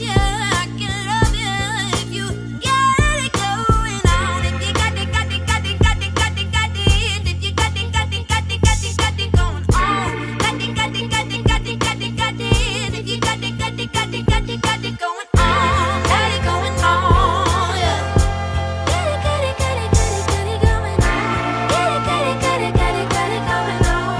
you, I can love you if you got it going on. If you got it, got it, got it, got it, got it, got it. If you got it, got it, got it, got it, got it going on. Got it, got it, got it, got it, got it, got it. If you got it, got it, got it, got it, got it going on. Got it going on, yeah. Got it, got it, got it, got it, got it going on. Got it, got it, got it, got it, got it going on.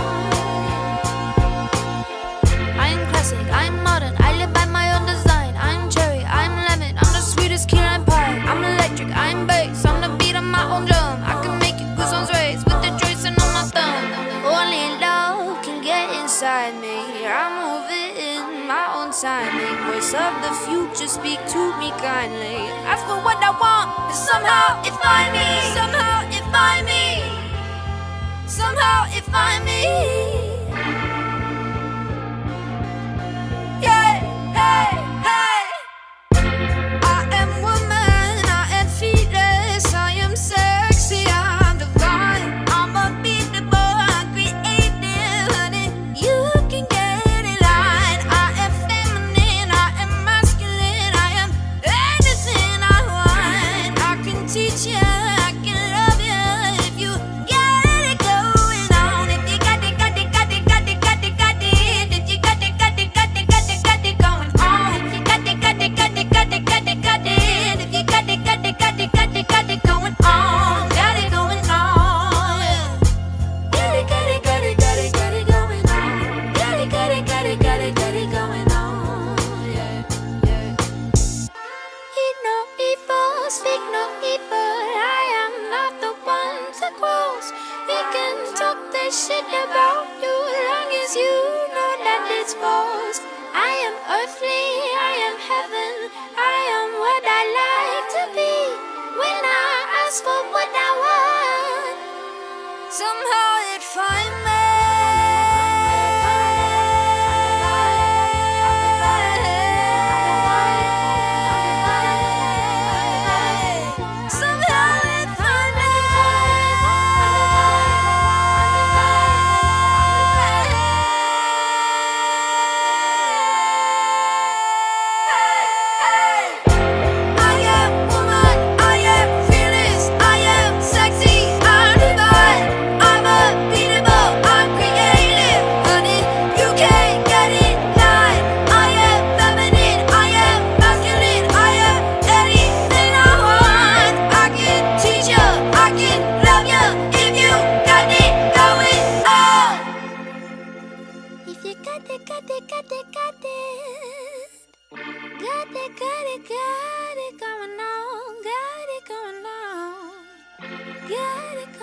I'm classic, I'm modern, I live by my own design. I'm cherry, I'm lemon, I'm the sweetest key lime pie. I'm electric, I'm bass, on the beat of my own drum. I can make you goosebumps race with the joysticks on my thumb. Only love can get inside me. I'm moving my own timing. Voice of the future, speak to me kindly. Ask for what I want, and somehow it find me. Somehow it find me. Somehow it find me. Yeah, hey, hey. I am woman, I am fearless, I am sexy, I'm divine. I'm unbeatable, I'm creative, honey. You can get in line. I am feminine, I am masculine, I am anything I want. I can teach you, I can love you if you got it going on. If you got it, got it, got it, got it, got it, got it. If you got it, got it, got it, got it, got it going on. If you got it, got it, got it, got it, got it, got it. If you got it, got it, got it, got it, got it going on. Got it going on, yeah. Got it, got it, got it, got it, got it going on. Got it, got it, got it, got it, got it going on, yeah, yeah. Eat no evil, speak no evil. I am not the one to cross. We can talk that shit about you long as you know that it's false. I am earthly, I am heaven, I am what I like to be. When I ask for what I want, somehow it find me. Somehow it find me. I am woman, I am fearless, I am sexy, I'm divine. I'm unbeatable, I'm creative, honey. You can't get in line. I am feminine, I am masculine, I am anything I want. I can teach you, I can love you if you got it going on. If you got it, got it, got it, got it. Got it, got it, got it going on. Got it going on. Got it